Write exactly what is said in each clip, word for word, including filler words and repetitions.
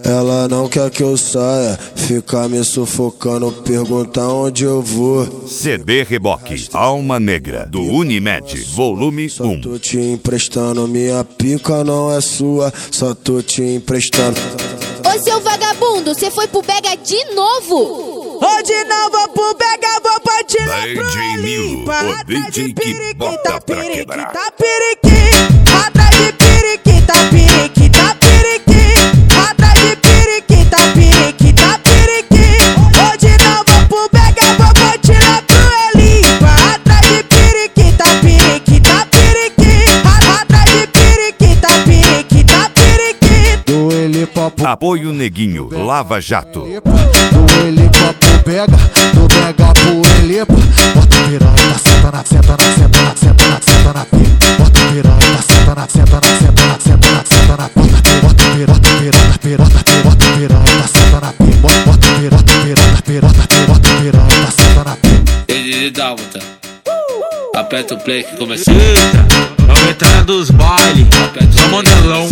Ela não quer que eu saia, fica me sufocando, pergunta onde eu vou. C D Reboque, Alma Negra, do Unimed, volume Só um. tô te emprestando, minha pica não é sua, só tô te emprestando. Ô seu vagabundo, cê foi pro Bega de novo? Hoje não vou pro Bega, vou partir lá D pro J Milo, o D J que bota pra quebrar. Tá periquita, atrás de periquita, periquita, periquita, atrás de periquita, periquita, periquita. Hoje não vou pro Bega, vou partir lá pro Elipa. Atrás de periquita, periquita, periquita, atrás de periquita, periquita, periquita. Do Elipa pro Apoio Neguinho, Lava Jato. Do Elipa pro Bega, do Bega pro Elipa. Bota piranha, senta na, senta na, senta na, senta na, senta na pica. Bota piranha, senta na, senta na, senta na, senta na, senta na pica. Bota piranha, piranha, piranha, bota piranha, senta na pica. Bota piranha, piranha, piranha, bota piranha, senta na pica. Ele dálmata, aperta o play que começou. Eita, é o entrada dos bailes, só mandelão.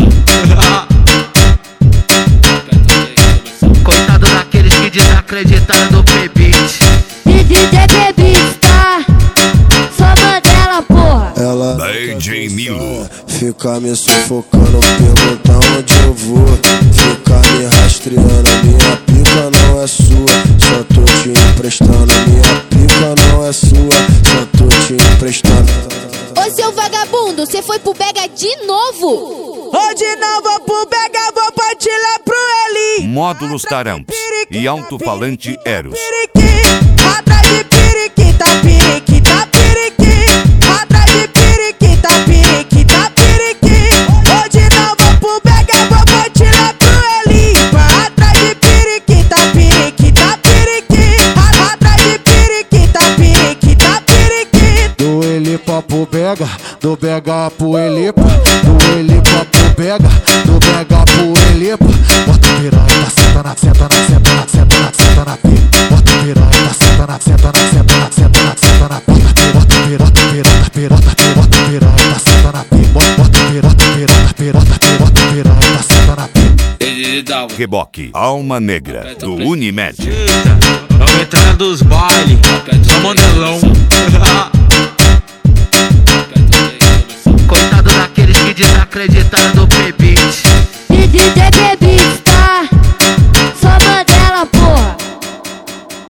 Coitado daqueles que desacreditaram no P-Beat. D J P-Beat, tá? Só Mandela, porra. Ela D J Milo, fica me sufocando, pergunta onde eu vou. Fica me rastreando, minha pica não é sua, só tô te emprestando. Minha pica não é sua, só tô te emprestando. Ô seu vagabundo, cê foi pro Bega de novo? Hoje não vou pro Bega, vou partir lá pro Eli. Módulos Taramps e alto-falante Eros. Periquita, atrás de periquita, periquita, periquita, atrás de periquita, periquita, periquita. Hoje não vou pro Bega, vou partir lá pro Elipa. Atrás de periquita, periquita, periquita, atrás de periquita, periquita, periquita. Do Elipa pro Bega, do Bega pro Elipa. Do Elipa pro Bega, do Bega pro Elipa. Bota piranha, senta na, senta na, senta na, senta na, senta na pica. Bota piranha, senta na, senta na, senta na, senta na, senta na pica. Bota piranha, piranha, piranha, bota piranha, senta na pica. Bota piranha, piranha, piranha, bota piranha, senta na pica. ele dálmata, Reboque, Alma Negra, do Unimed. Eita, é o entrada dos bailes, só mandelão.